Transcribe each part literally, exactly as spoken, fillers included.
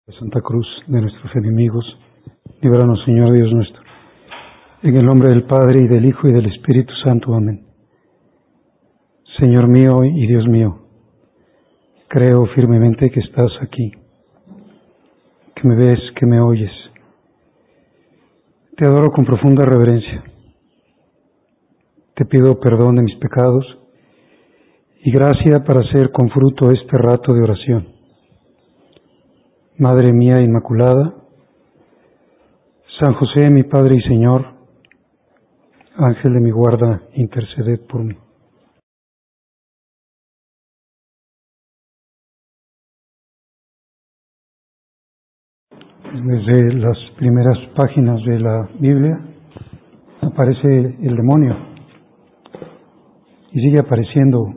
Santa Cruz de nuestros enemigos, líbranos, Señor Dios nuestro. En el nombre del Padre, y del Hijo, y del Espíritu Santo. Amén. Señor mío y Dios mío, creo firmemente que estás aquí, que me ves, que me oyes. Te adoro con profunda reverencia. Te pido perdón de mis pecados y gracia para hacer con fruto este rato de oración. Madre mía Inmaculada, San José, mi Padre y Señor, Ángel de mi guarda, interceded por mí. Desde las primeras páginas de la Biblia aparece el demonio y sigue apareciendo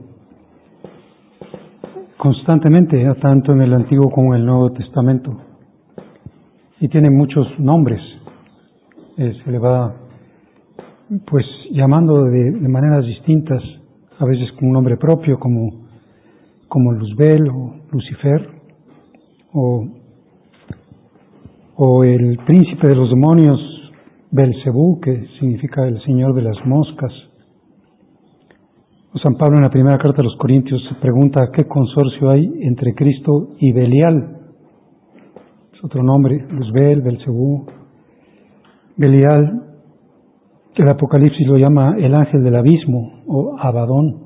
constantemente, tanto en el Antiguo como en el Nuevo Testamento, y tiene muchos nombres. Eh, se le va pues llamando de, de maneras distintas, a veces con un nombre propio como, como Luzbel o Lucifer, o, o el príncipe de los demonios, Belcebú, que significa el señor de las moscas. San Pablo en la primera carta a los Corintios se pregunta qué consorcio hay entre Cristo y Belial. Es otro nombre, Luzbel, Belcebú. Belial, el Apocalipsis lo llama el ángel del abismo o Abadón.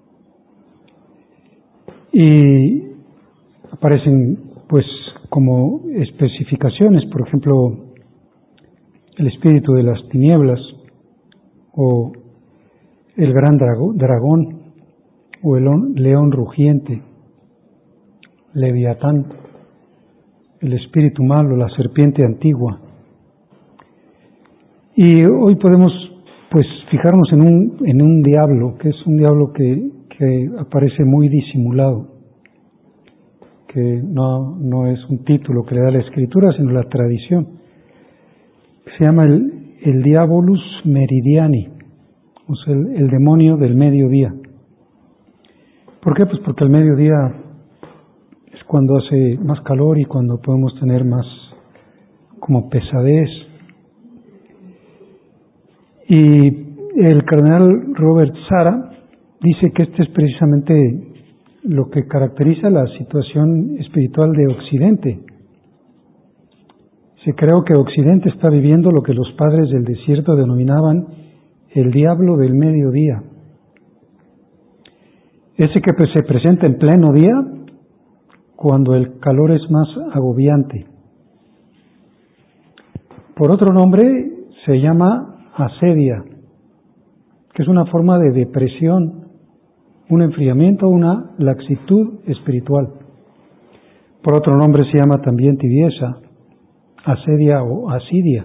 Y aparecen pues como especificaciones, por ejemplo, el espíritu de las tinieblas o el gran dragón o el león rugiente, Leviatán, el espíritu malo, la serpiente antigua. Y hoy podemos pues fijarnos en un en un diablo, que es un diablo que, que aparece muy disimulado, que no, no es un título que le da la Escritura, sino la tradición. Se llama el, el Diabolus Meridiani, o sea, el, el demonio del mediodía. ¿Por qué? Pues porque al mediodía es cuando hace más calor y cuando podemos tener más como pesadez. Y el cardenal Robert Sara dice que este es precisamente lo que caracteriza la situación espiritual de Occidente. Se creo que Occidente está viviendo lo que los padres del desierto denominaban el diablo del mediodía. Ese que se presenta en pleno día cuando el calor es más agobiante. Por otro nombre se llama asedia, que es una forma de depresión, un enfriamiento, una laxitud espiritual. Por otro nombre se llama también tibieza, asedia o asidia.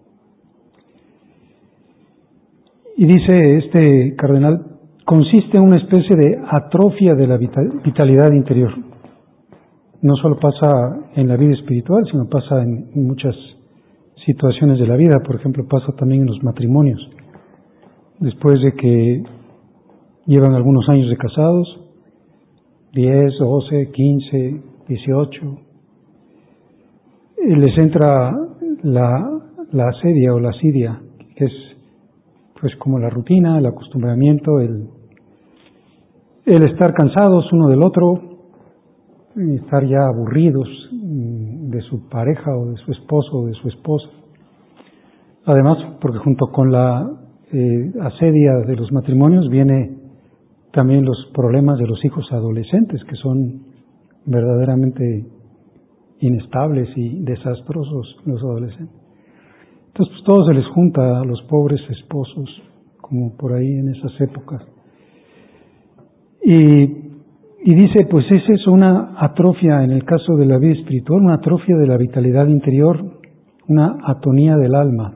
Y dice este cardenal, consiste en una especie de atrofia de la vitalidad interior. No solo pasa en la vida espiritual, sino pasa en muchas situaciones de la vida. Por ejemplo, pasa también en los matrimonios. Después de que llevan algunos años de casados, diez, doce, quince, dieciocho, les entra la, la asedia o la asidia, que es pues como la rutina, el acostumbramiento, el, el estar cansados uno del otro, estar ya aburridos de su pareja o de su esposo o de su esposa. Además, porque junto con la eh, asedia de los matrimonios viene también los problemas de los hijos adolescentes, que son verdaderamente inestables y desastrosos los adolescentes. Entonces, pues, todo se les junta a los pobres esposos, como por ahí en esas épocas. Y, y dice, pues es eso, una atrofia en el caso de la vida espiritual, una atrofia de la vitalidad interior, una atonía del alma.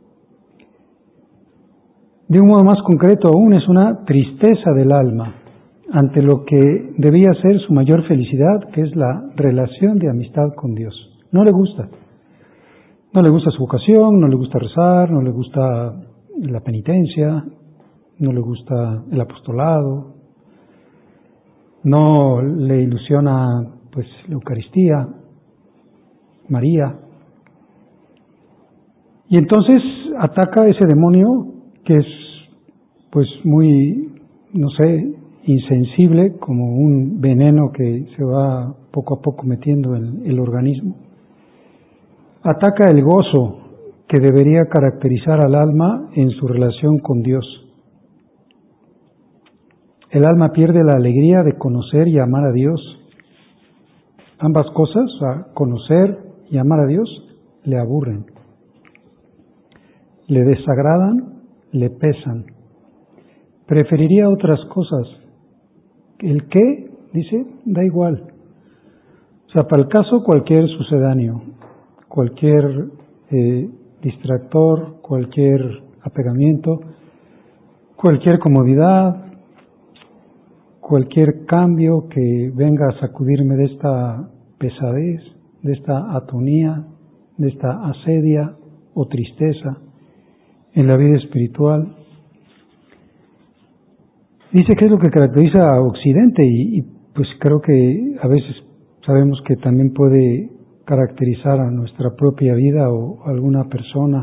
De un modo más concreto aún, es una tristeza del alma ante lo que debía ser su mayor felicidad, que es la relación de amistad con Dios. No le gusta. No le gusta su vocación, no le gusta rezar, no le gusta la penitencia, no le gusta el apostolado, no le ilusiona pues la Eucaristía, María. Y entonces ataca ese demonio que es pues muy, no sé, insensible, como un veneno que se va poco a poco metiendo en el organismo. Ataca el gozo que debería caracterizar al alma en su relación con Dios. El alma pierde la alegría de conocer y amar a Dios. Ambas cosas, o sea, conocer y amar a Dios, le aburren, le desagradan, le pesan. Preferiría otras cosas. ¿El qué? Dice, da igual. O sea, para el caso, cualquier sucedáneo, cualquier eh, distractor, cualquier apegamiento, cualquier comodidad, cualquier cambio que venga a sacudirme de esta pesadez, de esta atonía, de esta asedia o tristeza en la vida espiritual. Dice que es lo que caracteriza a Occidente y, y pues creo que a veces sabemos que también puede caracterizar a nuestra propia vida o a alguna persona.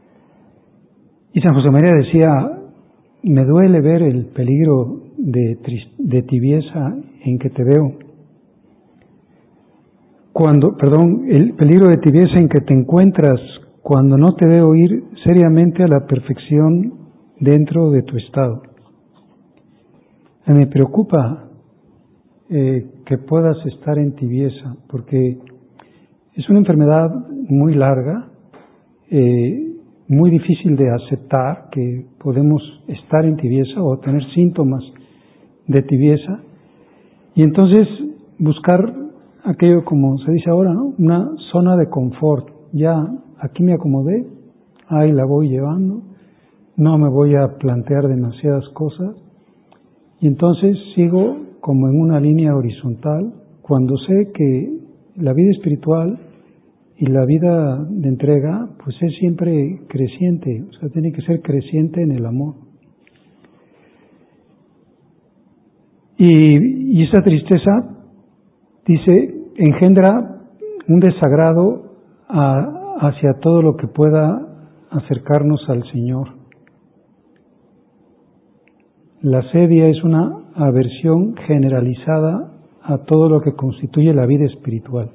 Y San José María decía, me duele ver el peligro de, de tibieza en que te veo. Cuando, perdón, el peligro de tibieza en que te encuentras cuando no te veo ir seriamente a la perfección dentro de tu estado. Me preocupa eh, que puedas estar en tibieza, porque es una enfermedad muy larga, eh, muy difícil de aceptar, que podemos estar en tibieza o tener síntomas de tibieza, y entonces buscar aquello, como se dice ahora, ¿no? Una zona de confort. Ya aquí me acomodé, ahí la voy llevando, no me voy a plantear demasiadas cosas, y entonces sigo como en una línea horizontal, cuando sé que la vida espiritual y la vida de entrega, pues es siempre creciente, o sea, tiene que ser creciente en el amor. Y, y esa tristeza, dice, engendra un desagrado a, hacia todo lo que pueda acercarnos al Señor. La asedia es una aversión generalizada a todo lo que constituye la vida espiritual.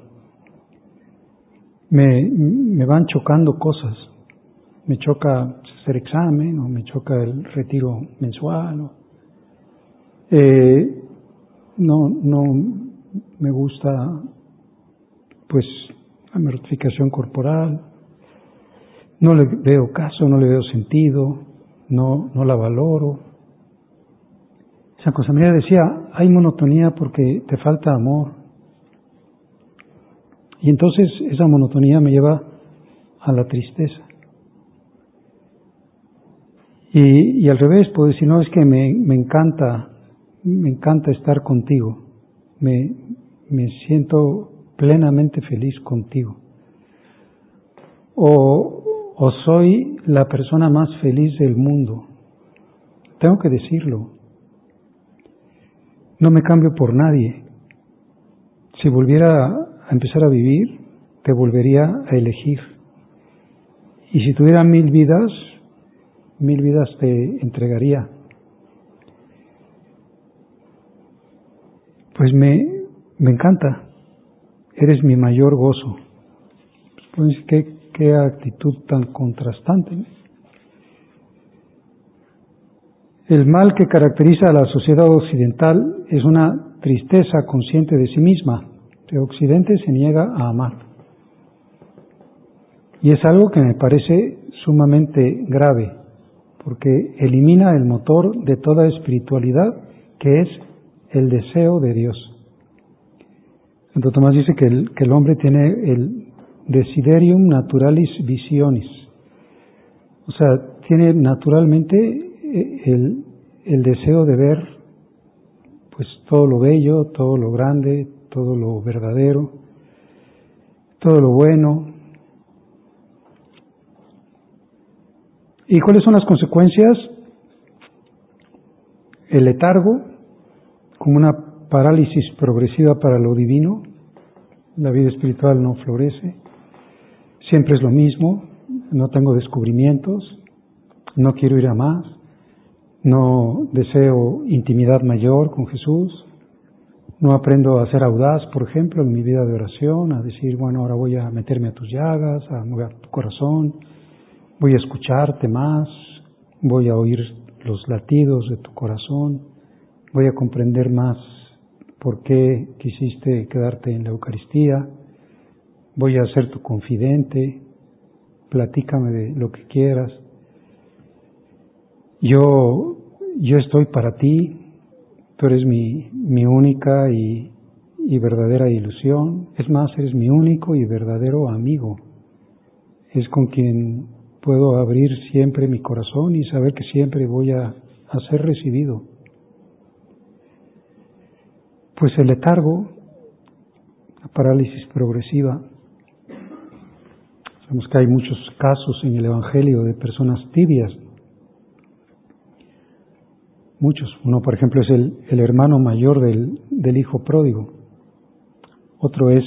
Me, me van chocando cosas. Me choca hacer examen, o me choca el retiro mensual. O, eh, no, no me gusta, pues, la mortificación corporal. No le veo caso, no le veo sentido, no, no la valoro. San José María decía, hay monotonía porque te falta amor. Y entonces esa monotonía me lleva a la tristeza. Y, y al revés, puedo decir, no, es que me, me encanta, me encanta estar contigo. Me, me siento plenamente feliz contigo. O, o soy la persona más feliz del mundo. Tengo que decirlo. No me cambio por nadie. Si volviera a empezar a vivir, te volvería a elegir. Y si tuviera mil vidas, mil vidas te entregaría. Pues me, me encanta. Eres mi mayor gozo. Pues qué, qué actitud tan contrastante, ¿no? El mal que caracteriza a la sociedad occidental es una tristeza consciente de sí misma. El Occidente se niega a amar. Y es algo que me parece sumamente grave, porque elimina el motor de toda espiritualidad, que es el deseo de Dios. Santo Tomás dice que el, que el hombre tiene el desiderium naturalis visionis. O sea, tiene naturalmente el, el deseo de ver pues todo lo bello, todo lo grande, todo lo verdadero, todo lo bueno. ¿Y cuáles son las consecuencias? El letargo, como una parálisis progresiva para lo divino, la vida espiritual no florece. siempre es lo mismo, no tengo descubrimientos, no quiero ir a más, no deseo intimidad mayor con Jesús, no aprendo a ser audaz, por ejemplo, en mi vida de oración, a decir, bueno, ahora voy a meterme a tus llagas, a mover tu corazón, voy a escucharte más, voy a oír los latidos de tu corazón, voy a comprender más por qué quisiste quedarte en la Eucaristía, voy a ser tu confidente, platícame de lo que quieras. Yo, yo estoy para ti, tú eres mi, mi única y, y verdadera ilusión. Es más, eres mi único y verdadero amigo. Es con quien puedo abrir siempre mi corazón y saber que siempre voy a, a ser recibido. Pues el letargo, la parálisis progresiva, sabemos que hay muchos casos en el Evangelio de personas tibias. Muchos. Uno, por ejemplo, es el, el hermano mayor del, del hijo pródigo. Otro es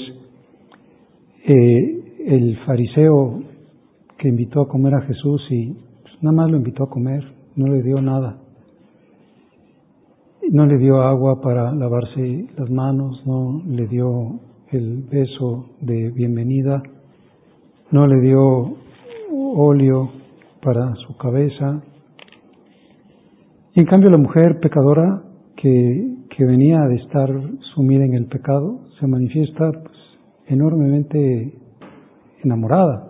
eh, el fariseo que invitó a comer a Jesús y pues, nada más lo invitó a comer, no le dio nada. No le dio agua para lavarse las manos, no le dio el beso de bienvenida, no le dio óleo para su cabeza. Y en cambio la mujer pecadora que, que venía de estar sumida en el pecado se manifiesta pues, enormemente enamorada.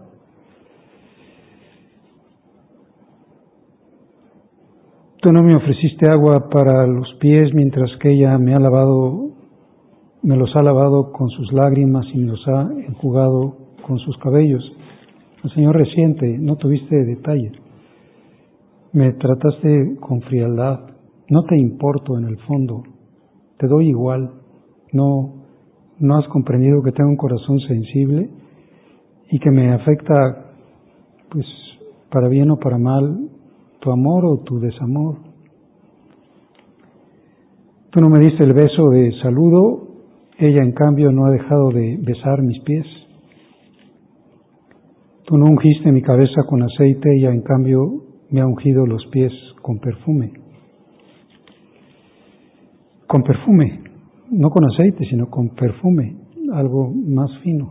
Tú no me ofreciste agua para los pies mientras que ella me ha lavado, me los ha lavado con sus lágrimas y me los ha enjugado con sus cabellos. El Señor reciente, no tuviste detalle. Me trataste con frialdad, no te importo en el fondo, te doy igual, no, no has comprendido que tengo un corazón sensible y que me afecta, pues, para bien o para mal, tu amor o tu desamor. Tú no me diste el beso de saludo, ella en cambio no ha dejado de besar mis pies. Tú no ungiste mi cabeza con aceite, ella en cambio me ha ungido los pies con perfume. Con perfume, no con aceite, sino con perfume, algo más fino.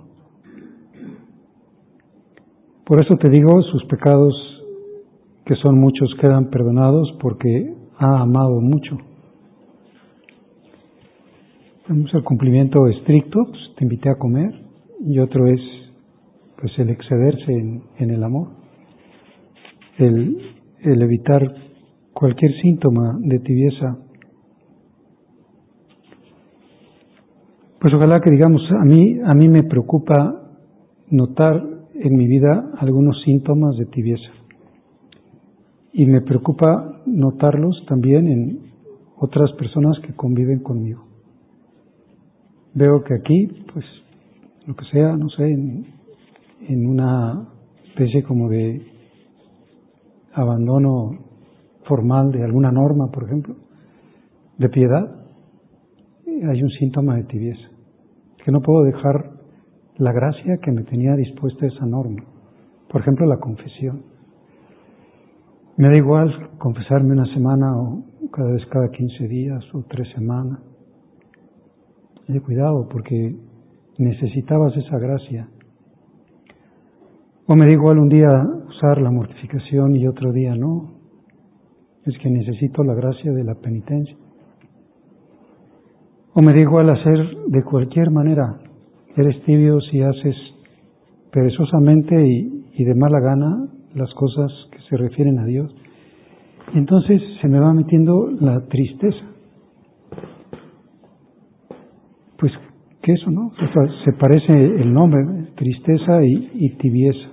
Por eso te digo, sus pecados, que son muchos, quedan perdonados porque ha amado mucho. Tenemos el cumplimiento estricto, pues te invité a comer, y otro es pues el excederse en, en el amor. El, el evitar cualquier síntoma de tibieza. Pues ojalá que digamos, a mí, a mí me preocupa notar en mi vida algunos síntomas de tibieza. Y me preocupa notarlos también en otras personas que conviven conmigo. Veo que aquí, pues, lo que sea, no sé, en, en una especie como de abandono formal de alguna norma, por ejemplo, de piedad, hay un síntoma de tibieza, que no puedo dejar la gracia que me tenía dispuesta esa norma. Por ejemplo, la confesión. Me da igual confesarme una semana o cada vez cada quince días o tres semanas. Oye, cuidado, porque necesitabas esa gracia. O me da igual un día usar la mortificación y otro día no. Es que necesito la gracia de la penitencia. O me da igual hacer de cualquier manera. Eres tibio si haces perezosamente y, y de mala gana las cosas que se refieren a Dios. Entonces se me va metiendo la tristeza. Pues que eso, ¿no? O sea, se parece el nombre, ¿eh? Tristeza y, y tibieza.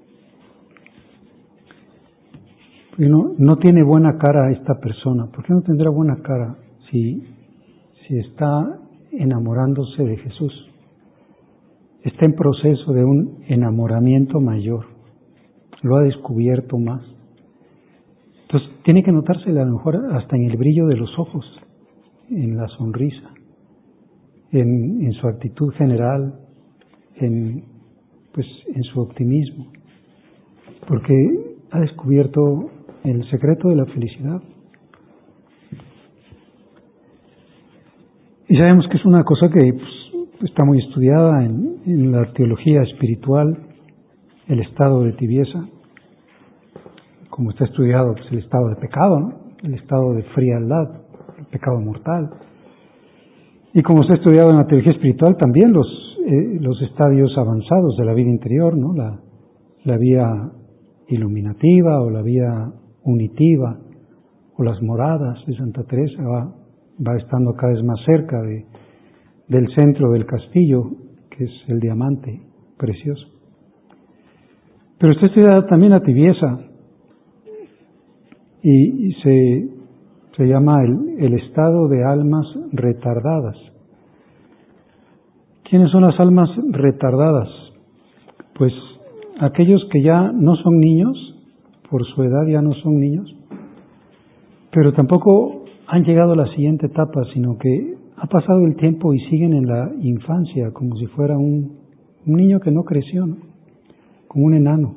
No, no tiene buena cara esta persona. ¿Por qué no tendrá buena cara si, si está enamorándose de Jesús? Está en proceso de un enamoramiento mayor. Lo ha descubierto más. Entonces tiene que notársele a lo mejor hasta en el brillo de los ojos, en la sonrisa, en, en su actitud general, en, pues en su optimismo, porque ha descubierto el secreto de la felicidad. Y sabemos que es una cosa que pues, está muy estudiada en, en la teología espiritual, el estado de tibieza, como está estudiado pues, el estado de pecado, ¿no? El estado de frialdad, el pecado mortal. Y como está estudiado en la teología espiritual también los, eh, los estadios avanzados de la vida interior, ¿no? La, la vía iluminativa o la vía unitiva o las moradas de Santa Teresa va, va estando cada vez más cerca de, del centro del castillo, que es el diamante precioso. Pero está estudiada también la tibieza y, y se, se llama el, el estado de almas retardadas. ¿Quiénes son las almas retardadas? Pues aquellos que ya no son niños, por su edad ya no son niños, pero tampoco han llegado a la siguiente etapa, sino que ha pasado el tiempo y siguen en la infancia, como si fuera un, un niño que no creció, ¿no? Como un enano.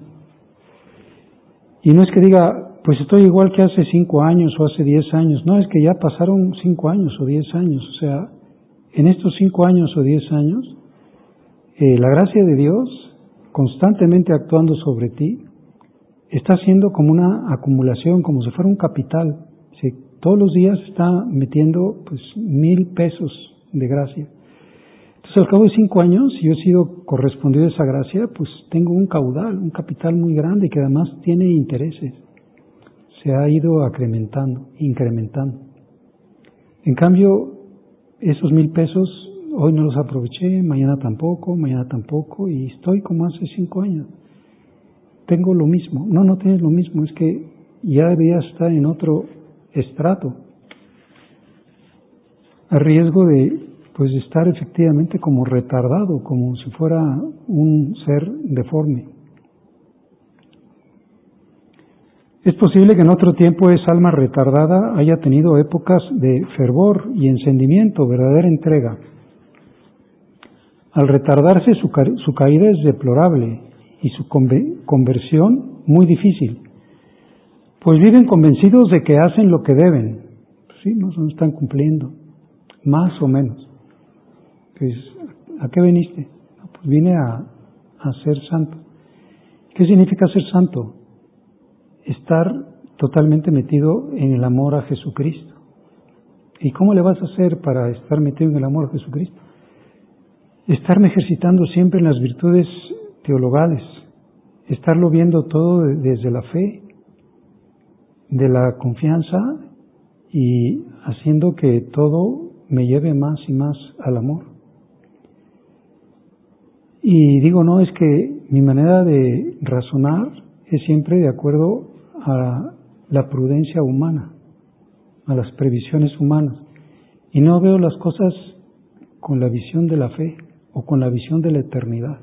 Y no es que diga, pues estoy igual que hace cinco años o hace diez años, no, es que ya pasaron cinco años o diez años, o sea, en estos cinco años o diez años, eh, la gracia de Dios, constantemente actuando sobre ti, está haciendo como una acumulación, como si fuera un capital. ¿Sí? Todos los días está metiendo pues mil pesos de gracia. Entonces, al cabo de cinco años, si yo he sido correspondido a esa gracia, pues tengo un caudal, un capital muy grande que además tiene intereses. Se ha ido acrementando, incrementando. En cambio, esos mil pesos hoy no los aproveché, mañana tampoco, mañana tampoco, y estoy como hace cinco años. Tengo lo mismo. No, no tienes lo mismo, es que ya deberías estar en otro estrato, a riesgo de pues estar efectivamente como retardado, como si fuera un ser deforme. Es posible que en otro tiempo esa alma retardada haya tenido épocas de fervor y encendimiento, verdadera entrega. Al retardarse su, ca- su caída es deplorable y su conve- conversión muy difícil, pues viven convencidos de que hacen lo que deben. Sí, no, no están cumpliendo, más o menos. Pues, ¿a qué viniste? Pues vine a, a ser santo. ¿Qué significa ser santo? Estar totalmente metido en el amor a Jesucristo. ¿Y cómo le vas a hacer para estar metido en el amor a Jesucristo? Estarme ejercitando siempre en las virtudes teologales, estarlo viendo todo desde la fe, de la confianza y haciendo que todo me lleve más y más al amor. Y digo, no, es que mi manera de razonar es siempre de acuerdo a la prudencia humana, a las previsiones humanas, y no veo las cosas con la visión de la fe o con la visión de la eternidad.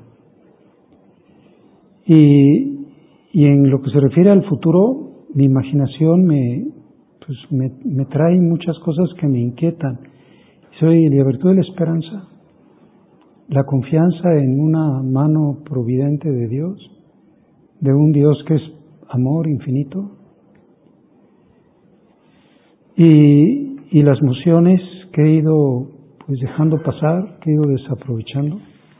Y, y en lo que se refiere al futuro, mi imaginación me, pues me, me trae muchas cosas que me inquietan. Soy la virtud de la esperanza, la confianza en una mano providente de Dios, de un Dios que es amor infinito, y, y las mociones que he ido pues dejando pasar, que he ido desaprovechando.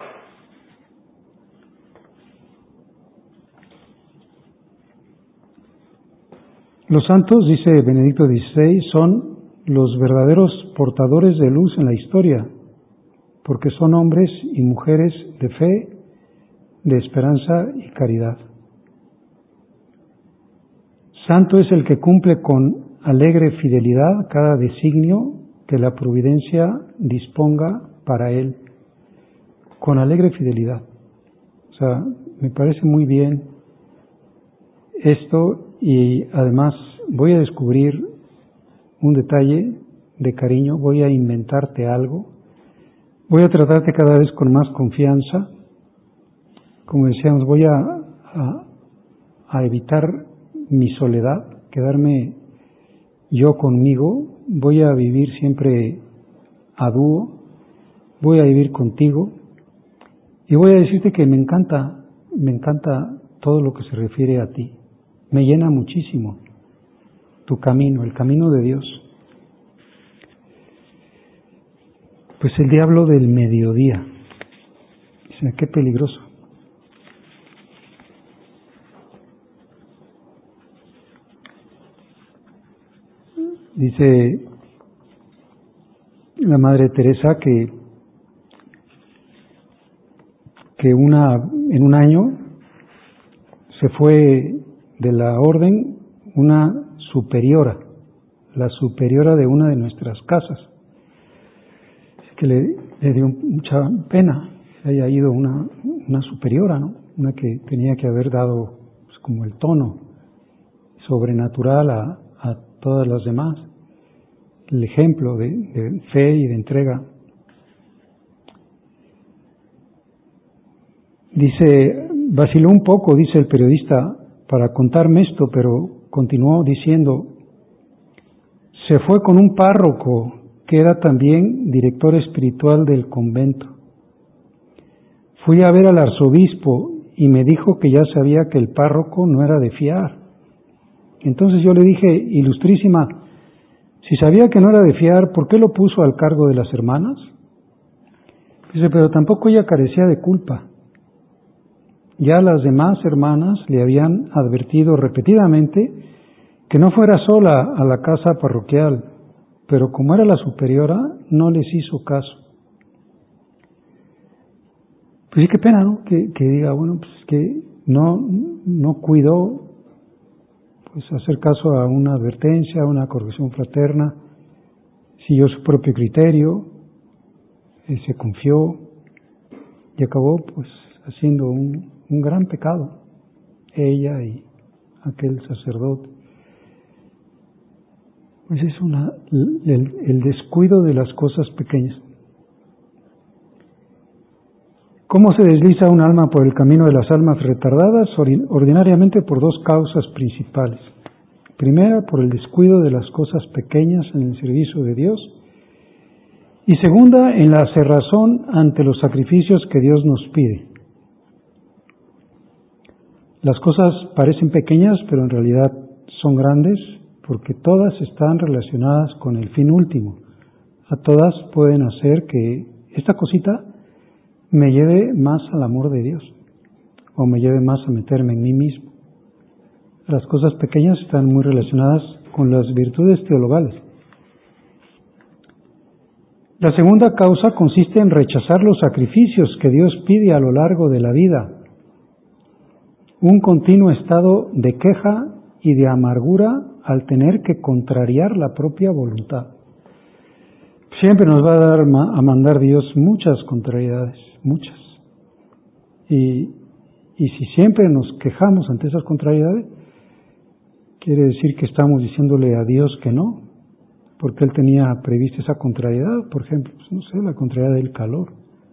Los santos, dice Benedicto dieciséis, son los verdaderos portadores de luz en la historia, porque son hombres y mujeres de fe, de esperanza y caridad. Santo es el que cumple con alegre fidelidad cada designio que la providencia disponga para él, con alegre fidelidad. O sea, me parece muy bien esto, y además voy a descubrir un detalle de cariño, voy a inventarte algo, voy a tratarte cada vez con más confianza. Como decíamos, voy a, a, a evitar mi soledad, quedarme yo conmigo, voy a vivir siempre a dúo, voy a vivir contigo y voy a decirte que me encanta me encanta todo lo que se refiere a ti. Me llena muchísimo tu camino, el camino de Dios. Pues el diablo del mediodía. Dice, qué peligroso. Dice la Madre Teresa que, que una, en un año se fue de la orden una superiora, la superiora de una de nuestras casas, que le, le dio mucha pena que haya ido una, una superiora, ¿no? Una que tenía que haber dado pues, como el tono sobrenatural a, a todas las demás, el ejemplo de, de fe y de entrega. Dice, vaciló un poco, dice el periodista, para contarme esto, pero continuó diciendo, se fue con un párroco que era también director espiritual del convento. Fui a ver al arzobispo y me dijo que ya sabía que el párroco no era de fiar. Entonces yo le dije, ilustrísima, si sabía que no era de fiar, ¿por qué lo puso al cargo de las hermanas? Dice, pero tampoco ella carecía de culpa. Ya las demás hermanas le habían advertido repetidamente que no fuera sola a la casa parroquial, pero como era la superiora, no les hizo caso. Pues sí, qué pena, ¿no? Que, que diga, bueno, pues que no, no cuidó pues hacer caso a una advertencia, a una corrección fraterna, siguió su propio criterio, eh, se confió y acabó pues haciendo un, un gran pecado, ella y aquel sacerdote. Pues es una, el, el descuido de las cosas pequeñas. ¿Cómo se desliza un alma por el camino de las almas retardadas? Ordinariamente por dos causas principales. Primera, por el descuido de las cosas pequeñas en el servicio de Dios. Y segunda, en la cerrazón ante los sacrificios que Dios nos pide. Las cosas parecen pequeñas, pero en realidad son grandes porque todas están relacionadas con el fin último. A todas pueden hacer que esta cosita me lleve más al amor de Dios o me lleve más a meterme en mí mismo. Las cosas pequeñas están muy relacionadas con las virtudes teologales. La segunda causa consiste en rechazar los sacrificios que Dios pide a lo largo de la vida. Un continuo estado de queja y de amargura al tener que contrariar la propia voluntad. Siempre nos va a dar a mandar Dios muchas contrariedades, muchas. Y, y si siempre nos quejamos ante esas contrariedades, quiere decir que estamos diciéndole a Dios que no, porque Él tenía prevista esa contrariedad, por ejemplo, pues no sé, la contrariedad del calor.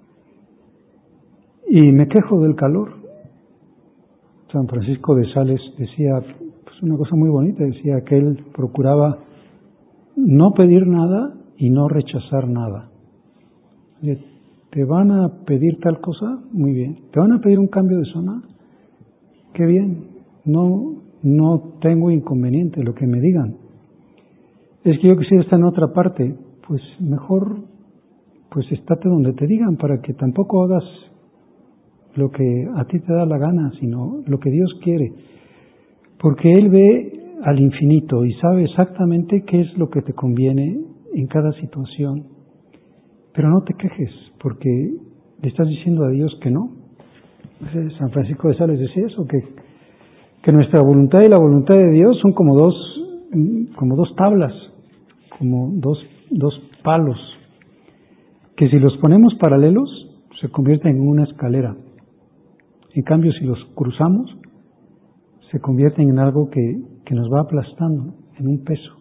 Y me quejo del calor. San Francisco de Sales decía pues una cosa muy bonita, decía que él procuraba no pedir nada y no rechazar nada. ¿Te van a pedir tal cosa? Muy bien. ¿Te van a pedir un cambio de zona? Qué bien. No, no tengo inconveniente, lo que me digan. Es que yo quisiera estar en otra parte. Pues mejor, pues estate donde te digan para que tampoco hagas lo que a ti te da la gana, sino lo que Dios quiere. Porque Él ve al infinito y sabe exactamente qué es lo que te conviene en cada situación. Pero no te quejes, porque le estás diciendo a Dios que no. San Francisco de Sales decía eso, que, que nuestra voluntad y la voluntad de Dios son como dos, como dos tablas, como dos, dos palos, que si los ponemos paralelos se convierten en una escalera. En cambio, si los cruzamos, se convierten en algo que, que nos va aplastando, en un peso.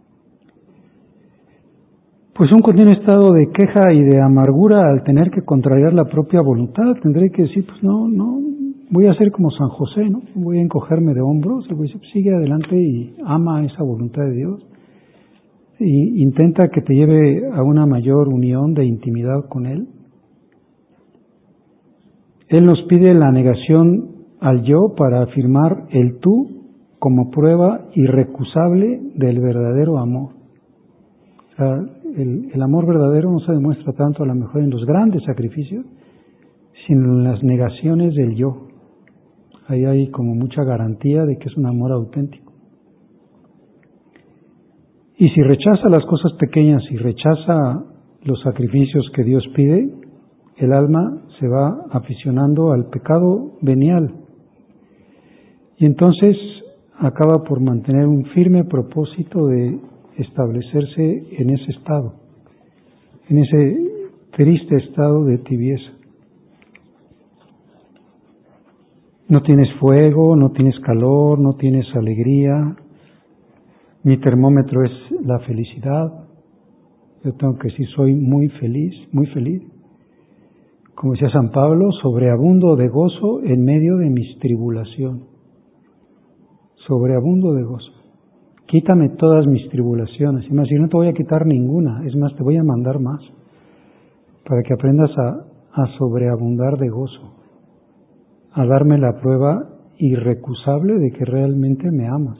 Pues un continuo estado de queja y de amargura al tener que contrariar la propia voluntad. Tendré que decir, pues no, no, voy a ser como San José, ¿no? Voy a encogerme de hombros y voy a decir, pues sigue adelante y ama esa voluntad de Dios. Y intenta que te lleve a una mayor unión de intimidad con Él. Él nos pide la negación al yo para afirmar el tú como prueba irrecusable del verdadero amor. O sea, el, el amor verdadero no se demuestra tanto a lo mejor en los grandes sacrificios, sino en las negaciones del yo. Ahí hay como mucha garantía de que es un amor auténtico. Y si rechaza las cosas pequeñas y rechaza los sacrificios que Dios pide, el alma se va aficionando al pecado venial. Y entonces acaba por mantener un firme propósito de establecerse en ese estado, en ese triste estado de tibieza. No tienes fuego, no tienes calor, no tienes alegría. Mi termómetro es la felicidad. Yo tengo que decir, soy muy feliz, muy feliz. Como decía San Pablo, sobreabundo de gozo en medio de mis tribulaciones. Sobreabundo de gozo. Quítame todas mis tribulaciones. Y más, yo no te voy a quitar ninguna. Es más, te voy a mandar más. Para que aprendas a, a sobreabundar de gozo. A darme la prueba irrecusable de que realmente me amas.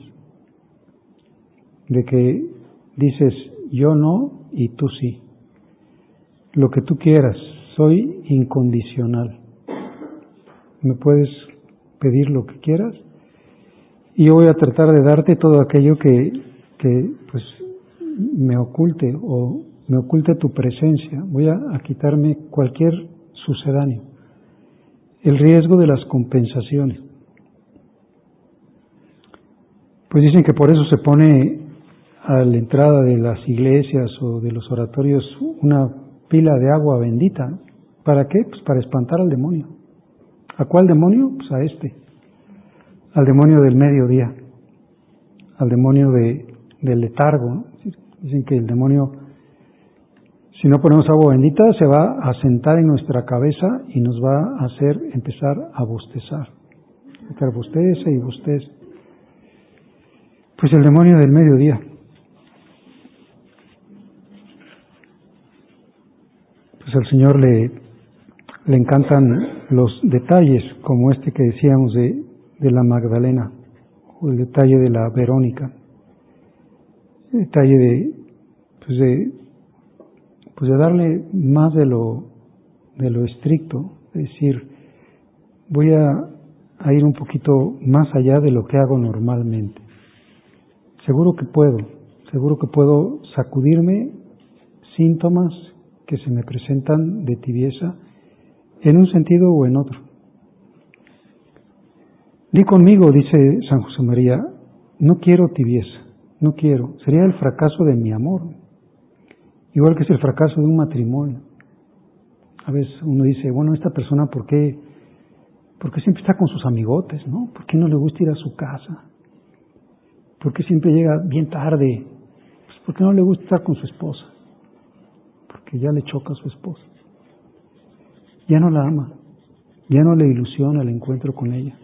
De que dices, yo no y tú sí. Lo que tú quieras, soy incondicional. Me puedes pedir lo que quieras y yo voy a tratar de darte todo aquello que, que pues me oculte o me oculte tu presencia. Voy a, a quitarme cualquier sucedáneo. El riesgo de las compensaciones. Pues dicen que por eso se pone a la entrada de las iglesias o de los oratorios una pila de agua bendita. ¿Para qué? Pues para espantar al demonio. ¿A cuál demonio? Pues a este. Al demonio del mediodía. Al demonio de, del letargo, ¿no? Dicen que el demonio, si no ponemos agua bendita, se va a sentar en nuestra cabeza y nos va a hacer empezar a bostezar. Empezar a bosteza y bosteza. Pues el demonio del mediodía. Pues al Señor le, le encantan los detalles, como este que decíamos de, de la Magdalena, o el detalle de la Verónica, el detalle de, pues de, pues de darle más de lo, de lo estricto, es decir, voy a, a ir un poquito más allá de lo que hago normalmente. Seguro que puedo, seguro que puedo sacudirme síntomas que se me presentan de tibieza en un sentido o en otro. Di conmigo, dice San José María, no quiero tibieza, no quiero, sería el fracaso de mi amor, igual que es el fracaso de un matrimonio. A veces uno dice, bueno, esta persona, ¿por qué, por qué siempre está con sus amigotes, no? ¿Por qué no le gusta ir a su casa? ¿Por qué siempre llega bien tarde? Pues ¿por qué no le gusta estar con su esposa? Porque ya le choca a su esposa. Ya no la ama. Ya no le ilusiona el encuentro con ella.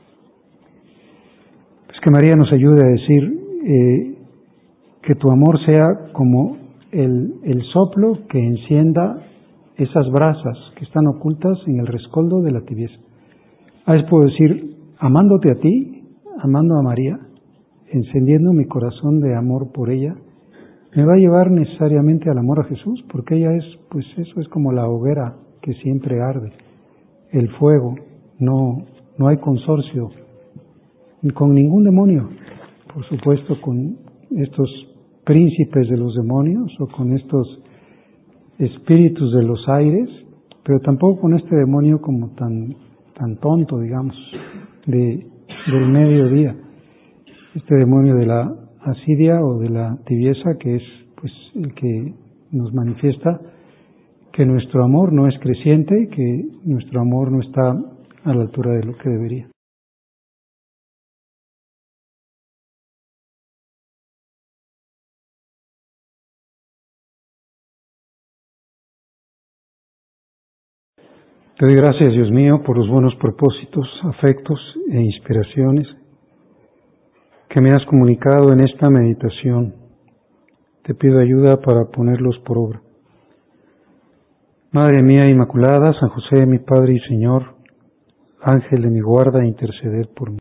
Pues que María nos ayude a decir eh, que tu amor sea como el, el soplo que encienda esas brasas que están ocultas en el rescoldo de la tibieza. A veces puedo decir, amándote a ti, amando a María, encendiendo mi corazón de amor por ella, me va a llevar necesariamente al amor a Jesús, porque ella es, pues eso es como la hoguera que siempre arde, el fuego, no, no hay consorcio con ningún demonio, por supuesto con estos príncipes de los demonios o con estos espíritus de los aires, pero tampoco con este demonio como tan, tan tonto, digamos, de, del mediodía. Este demonio de la asidia o de la tibieza, que es pues el que nos manifiesta que nuestro amor no es creciente, que nuestro amor no está a la altura de lo que debería. Te doy gracias, Dios mío, por los buenos propósitos, afectos e inspiraciones que me has comunicado en esta meditación. Te pido ayuda para ponerlos por obra. Madre mía Inmaculada, San José, mi Padre y Señor, Ángel de mi guarda, interceded por mí.